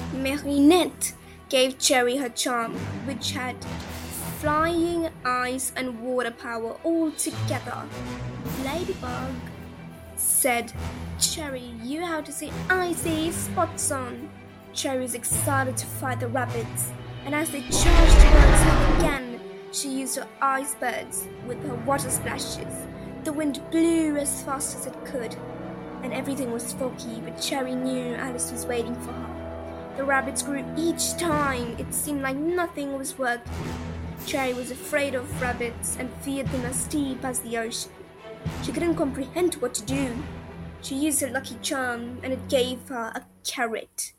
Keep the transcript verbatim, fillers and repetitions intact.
Marinette gave Cherry her charm, which had flying, ice, and water power all together. Ladybug said, Cherry, you have to say icy spots on. Cherry was excited to fight the rabbits, and as they charged towards her again, she used her ice birds with her water splashes. The wind blew as fast as it could, and everything was foggy, but Cherry knew Alice was waiting for her. The rabbits grew each time. It seemed like nothing was working. Cherry was afraid of rabbits and feared them as deep as the ocean. She couldn't comprehend what to do. She used her lucky charm, and it gave her a carrot.